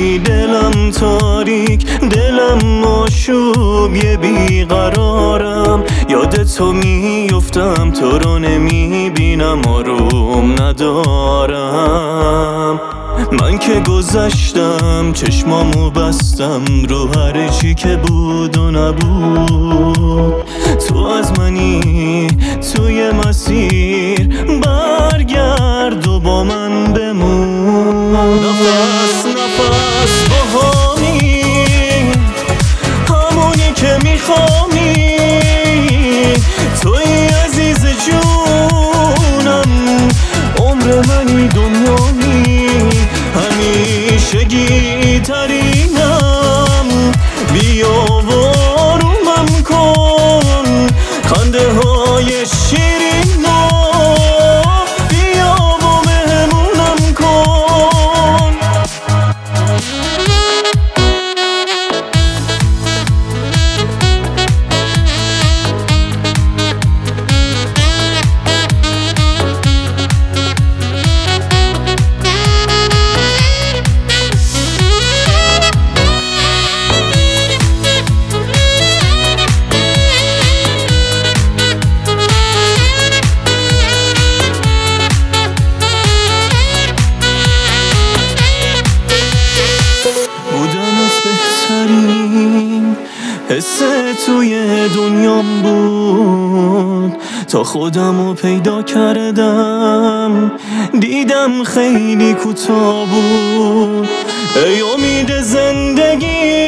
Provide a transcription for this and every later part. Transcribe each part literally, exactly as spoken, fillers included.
میری دلم تاریک، دلم آشوب، یه بیقرارم. یاد تو میفتم، تو رو نمیبینم، آروم ندارم. من که گذشتم، چشمامو بستم رو هر چی که بود و نبود. تو از منی توی مسیر، برگرد و با من بمون. نفس نفس باهامی، همونی که میخوامی، توی عزیز جونم، عمر منی دنیامی، همیشگی ترینم. بیا و آرومم کن، خنده های شیرینو بیا و مهمونم کن. حس توی دنیام بود تا خودمو پیدا کردم، دیدم خیلی کوتاه بود. ای امید زندگی،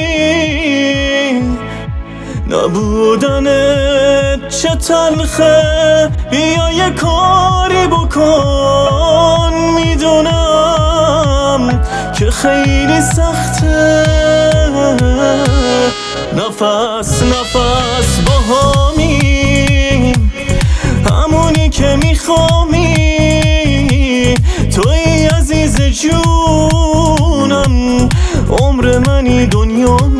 نبودنت چه تلخه، بیا یه کاری بکن. میدونم که خیلی سخته، نفس نفس باهامی، همونی که میخوامی، توی عزیز جونم، عمر منی دنیا